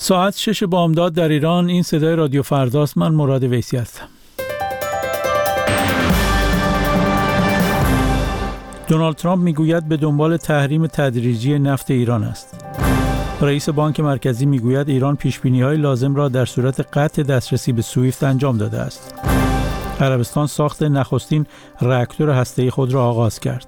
ساعت 6 بامداد در ایران. این صدای رادیو فرداست. من مراد ویسی هستم. دونالد ترامپ میگوید به دنبال تحریم تدریجی نفت ایران است. رئیس بانک مرکزی میگوید ایران پیشبینی‌های لازم را در صورت قطع دسترسی به سویفت انجام داده است. عربستان ساخت نخستین راکتور هسته‌ای خود را آغاز کرد.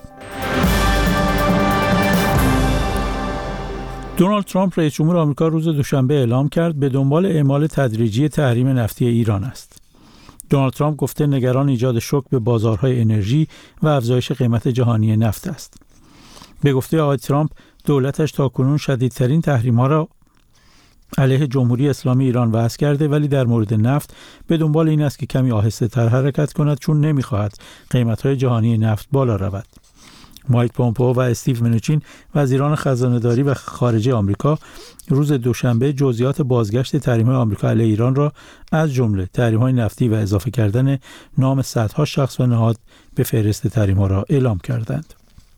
دونالد ترامپ رئیس جمهور آمریکا روز دوشنبه اعلام کرد به دنبال اعمال تدریجی تحریم نفتی ایران است. دونالد ترامپ گفته نگران ایجاد شوک به بازارهای انرژی و افزایش قیمت جهانی نفت است. به گفته آقای ترامپ دولتش تاکنون شدیدترین تحریم‌ها را علیه جمهوری اسلامی ایران وضع کرده، ولی در مورد نفت به دنبال این است که کمی آهسته‌تر حرکت کند، چون نمی‌خواهد قیمت‌های جهانی نفت بالا رود. مایک پومپئو و استیو منوچین وزیران خزانه‌داری و خارجه آمریکا روز دوشنبه جزئیات بازگشت تحریم‌های آمریکا علیه ایران را از جمله تحریم‌های نفتی و اضافه کردن نام صدها شخص و نهاد به فهرست تحریم‌ها را اعلام کردند.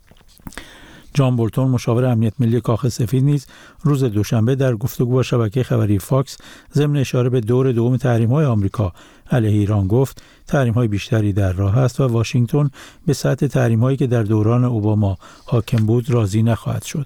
جان بولتون مشاور امنیت ملی کاخ سفید نیز روز دوشنبه در گفتگو با شبکه خبری فاکس ضمن اشاره به دور دوم تحریم‌های آمریکا علیه ایران گفت تحریم‌های بیشتری در راه است و واشنگتن به سطح تحریم‌هایی که در دوران اوباما حاکم بود راضی نخواهد شد.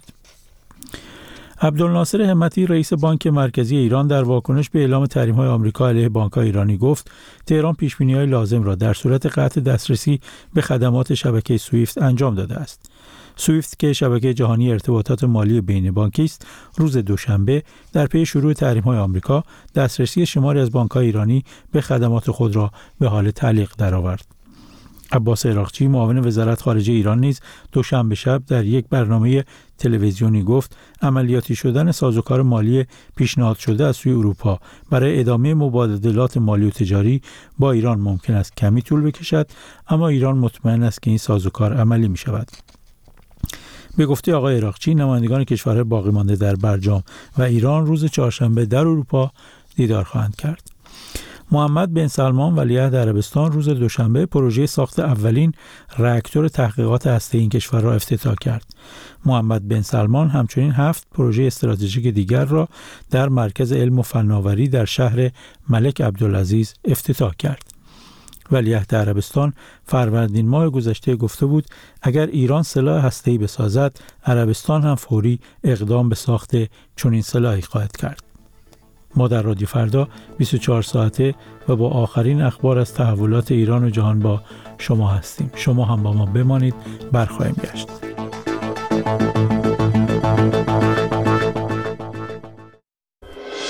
عبدالناصر همتی رئیس بانک مرکزی ایران در واکنش به اعلام تحریم‌های آمریکا علیه بانک‌های ایرانی گفت تهران پیش‌بینی‌های لازم را در صورت قطع دسترسی به خدمات شبکه سویفت انجام داده است. سویفت که شبکه جهانی ارتباطات مالی بین بانکی است، روز دوشنبه در پی شروع تحریم‌های آمریکا دسترسی شماری از بانک‌های ایرانی به خدمات خود را به حال تعلیق درآورد. عباس عراقچی معاون وزارت خارجه ایران نیز دوشنبه شب در یک برنامه تلویزیونی گفت عملیاتی شدن سازوکار مالی پیشنهاد شده از سوی اروپا برای ادامه مبادلات مالی و تجاری با ایران ممکن است کمی طول بکشد، اما ایران مطمئن است که این سازوکار عملی می شود. به گفته آقای عراقچی نمایندگان کشورهای باقی مانده در برجام و ایران روز چهارشنبه در اروپا دیدار خواهند کرد. محمد بن سلمان ولیعهد عربستان روز دوشنبه پروژه ساخت اولین راکتور تحقیقات هسته‌ای این کشور را افتتاح کرد. محمد بن سلمان همچنین 7 پروژه استراتژیک دیگر را در مرکز علم و فناوری در شهر ملک عبدالعزیز افتتاح کرد. ولیعهد عربستان فروردین ماه گذشته گفته بود اگر ایران سلاح هسته‌ای بسازد، عربستان هم فوری اقدام به ساخت چنین سلاحی خواهد کرد. ما در رادیو فردا 24 ساعته و با آخرین اخبار از تحولات ایران و جهان با شما هستیم. شما هم با ما بمانید، برخواهیم گشت.